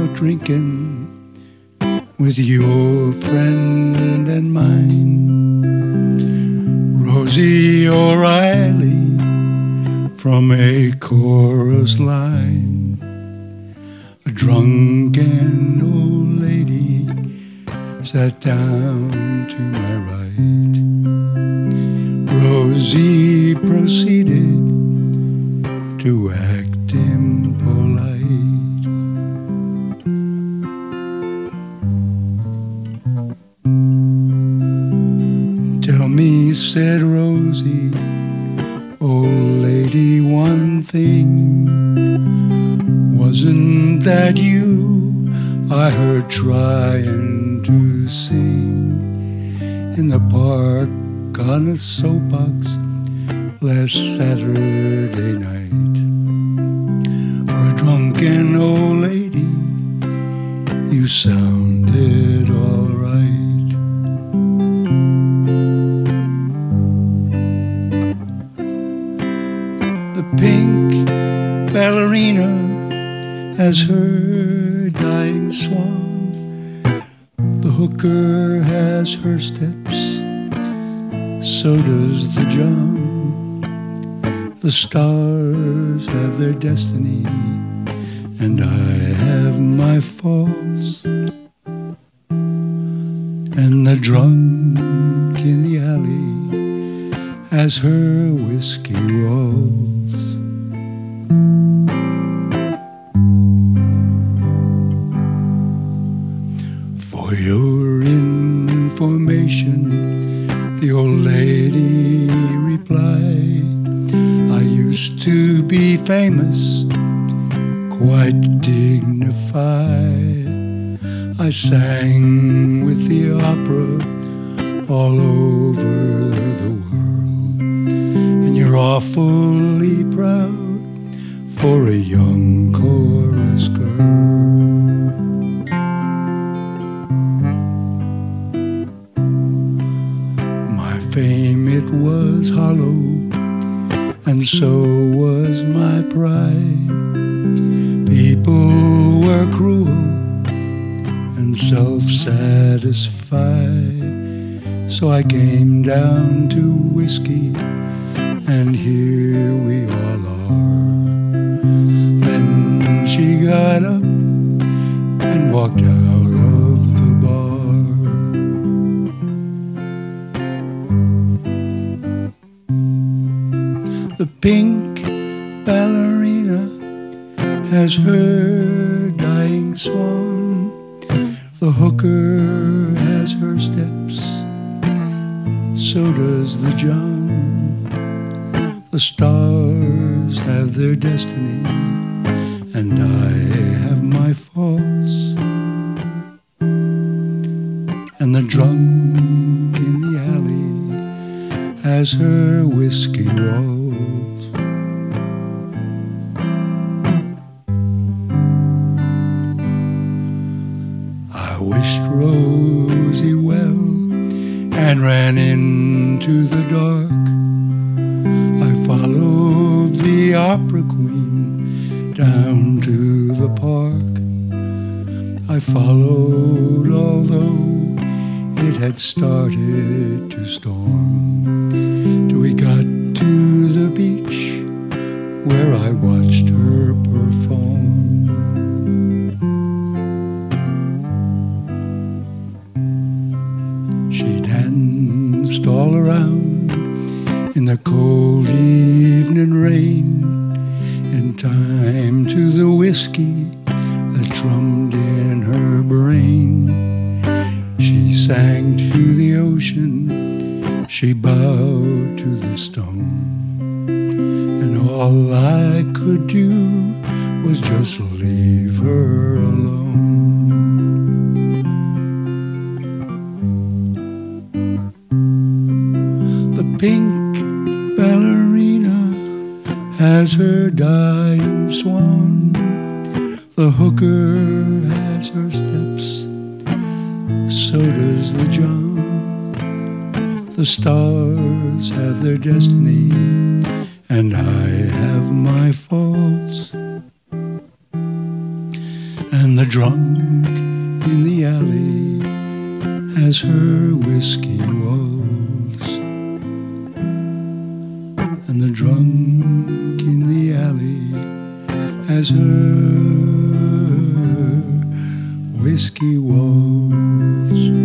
out drinking with your friend and mine, Rosie O'Reilly, from a chorus line. A drunken old lady sat down to my right. Rosie proceeded to act impolite. Tell me, said Rosie, old lady, one thing. Wasn't that you I heard trying to sing in the park on a soapbox last Saturday night? For a drunken old lady, you sounded all right. The pink ballerina has her dying swan. The hooker has her steps, so does the John. The stars have their destiny, and I have my faults. And the drunk in the alley has her whiskey rolls. For your information, the old lady replied, I used to be famous, quite dignified. I sang with the opera all over the world, and you're awfully proud for a young chorus girl. My fame, it was hollow, and so was my pride. People were cruel and self-satisfied, so I came down to whiskey, and here we all are. Then she got up and walked out of the bar. The pink ballerina has her dying swan. The hooker has her steps, so does the John. The stars have their destiny, and I have my faults. And the drunk in the alley has her whiskey walls. I wished Rosie well and ran into the dark. I followed the opera queen down to the park. I followed although it had started to storm, till we got to the beach where I watched her perform. She danced all around in the cold evening rain, in time to the whiskey that drummed in her brain. She sang to the ocean, she bowed to the stone, and all I could do was just leave her alone. The pink ballerina has her dying swan. The hooker has her steps, so does the John. The stars have their destiny, and I have my faults. And the drunk in the alley has her whiskey waltz. And the drunk in the alley has her whiskey waltz.